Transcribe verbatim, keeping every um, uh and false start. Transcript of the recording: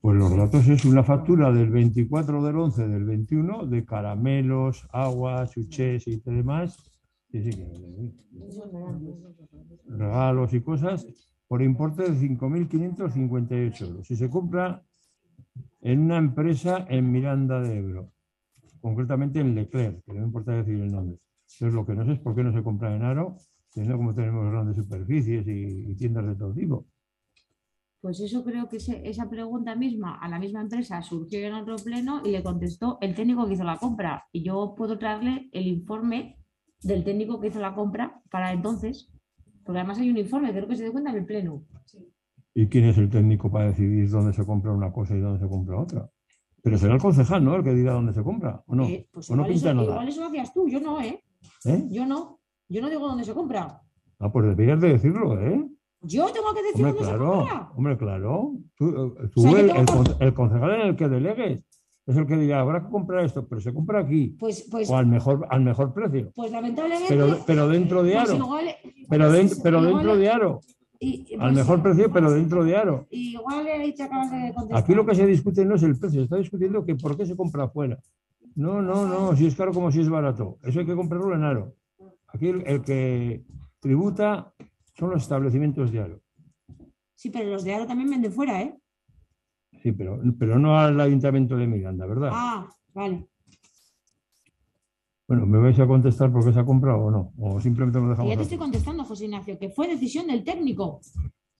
Pues los datos es una factura del veinticuatro del once del veintiuno de caramelos, agua, chuches y demás. Sí, sí, que- regalos y cosas por importe de cinco mil quinientos cincuenta y ocho euros. Si se compra en una empresa en Miranda de Ebro, concretamente en Leclerc, que no me importa decir el nombre. Entonces, lo que no sé es por qué no se compra en Aro, teniendo como tenemos grandes superficies y, y tiendas de todo tipo. Pues eso creo que ese- esa pregunta misma a la misma empresa surgió en otro pleno y le contestó el técnico que hizo la compra. Y yo puedo traerle el informe del técnico que hizo la compra para entonces, porque además hay un informe, creo que se dio cuenta en el pleno. ¿Y quién es el técnico para decidir dónde se compra una cosa y dónde se compra otra? Pero Pues, será el concejal, ¿no? El que diga dónde se compra, ¿o no? eh, pues ¿O no igual eso, pinta igual nada? eso lo hacías tú, yo no, ¿eh? ¿Eh? Yo no. Yo no digo dónde se compra. Ah, pues deberías de decirlo, ¿eh? Yo tengo que decir Hombre, dónde se claro, compra. hombre, claro. Tú, eh, O sea, tú, yo el, tengo el, por... con- el concejal en el que delegues es el que dirá, habrá que comprar esto, pero se compra aquí Pues, o pues, al mejor, al mejor precio. pues Pero, lamentablemente, pero dentro de pues Aro, igual, pero, pues dentro, pero dentro igual, de Aro, y, al pues, mejor precio, pero dentro de Aro. igual ahí te acabas de Aquí lo contestar. que se discute no es el precio, se está discutiendo que por qué se compra afuera. No, no, no, si es caro como si es barato. Eso hay que comprarlo en Aro. Aquí el, el que tributa son los establecimientos de Aro. Sí, pero los de Aro también venden fuera, ¿eh? Sí, pero, pero no al Ayuntamiento de Miranda, ¿verdad? Ah, vale. Bueno, ¿me vais a contestar por qué se ha comprado o no? O simplemente lo Que ya dejamos te estoy así. contestando, José Ignacio, que fue decisión del técnico.